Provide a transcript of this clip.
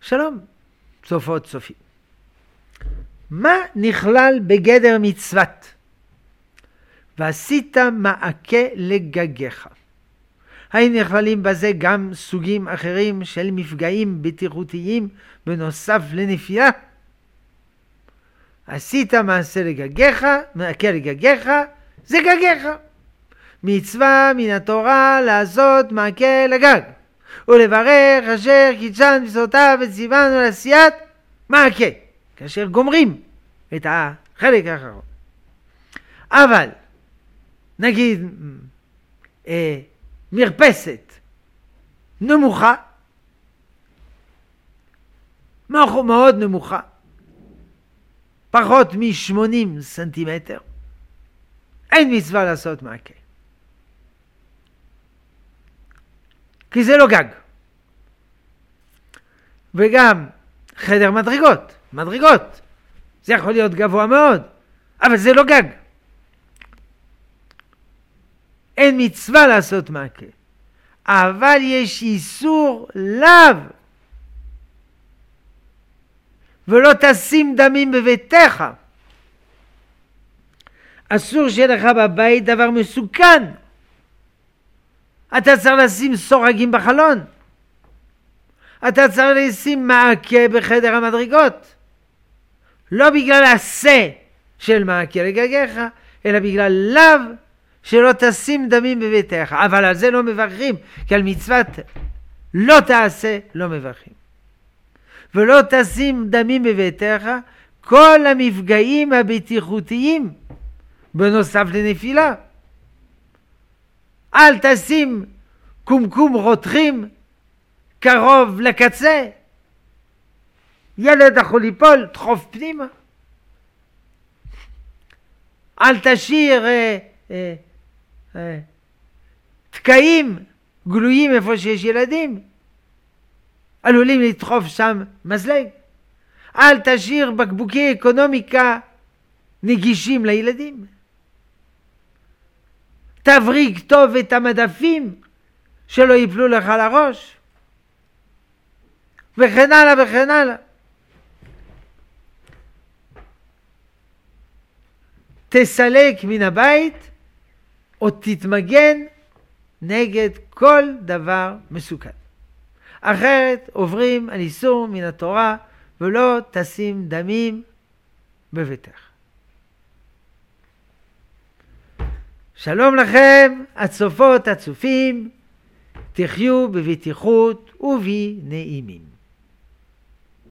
שלום, צופות צופים. מה נכלל בגדר מצוות? ועשית מעקה לגגיך. האם נכללים בזה גם סוגים אחרים של מפגעים בטיחותיים בנוסף לנפילה? עשית מעשה לגגיך, מעקה לגגיך, זה גגיך. מצווה מן התורה לעשות מעקה לגג, ולברך אשר קידשן מצוותיו וציוונו לעשיית מעקה, כאשר גומרים את החלק האחרון. אבל נגיד מרפסת נמוכה, מאוד נמוכה, פחות מ-80 סנטימטר, אין מצווה לעשות מעקה, כי זה לא גג. וגם חדר מדרגות, זה יכול להיות גבוה מאוד, אבל זה לא גג. אין מצווה לעשות מעקה, אבל יש איסור לאו. ולא תשים דמים בביתך. אסור שיהיה לך בבית דבר מסוכן. אתה צריך לשים סורגים בחלון. אתה צריך לשים מעקה בחדר המדרגות. לא בגלל עשה של מעקה לגגיך, אלא בגלל לאו שלא תשים דמים בביתך. אבל על זה לא מברכים, כי על מצוות לא תעשה לא מברכים. ולא תשים דמים בביתך, כל המפגעים הבטיחותיים בנוסף לנפילה. אל תשים קומקום רותחים קרוב לקצה. ילד יכול ליפול, דחוף פנימה. אל תשאיר תקעים גלויים איפה שיש ילדים, עלולים לדחוף שם מזלג. אל תשאיר בקבוקי אקונומיקה נגישים לילדים. תבריג טוב את המדפים שלא ייפלו לך לראש, וכן הלאה וכן הלאה. תסלק מן הבית או תתמגן נגד כל דבר מסוכן. אחרת עוברים על איסור מן התורה, ולא תשים דמים בביתך. שלום לכם, הצופות הצופים, תחיו בבטיחות ובנעימים.